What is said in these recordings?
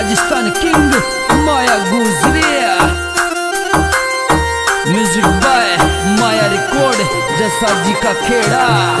Rajasthan king माया गुजरिया। Music by Maya record जैसा जी का खेड़ा।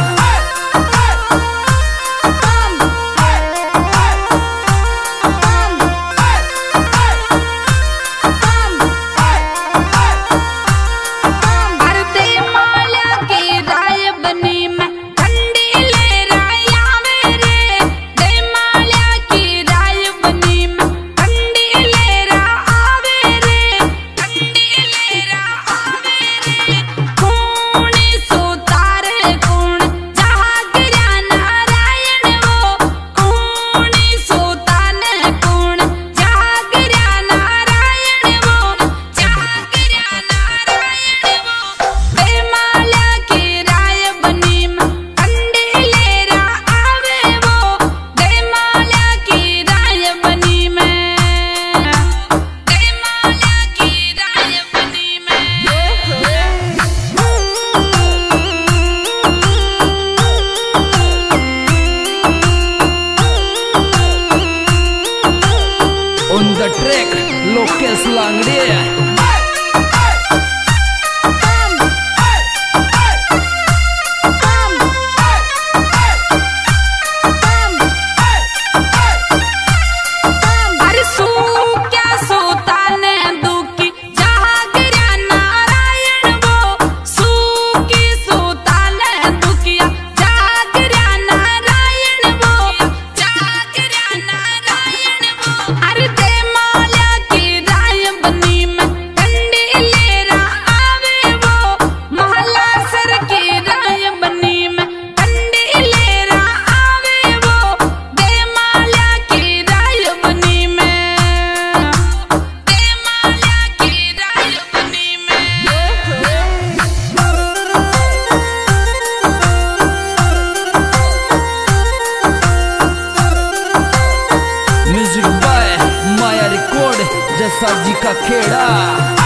On the track, Lokesh Langde। Music by Maya record जैसा जी का खेड़ा।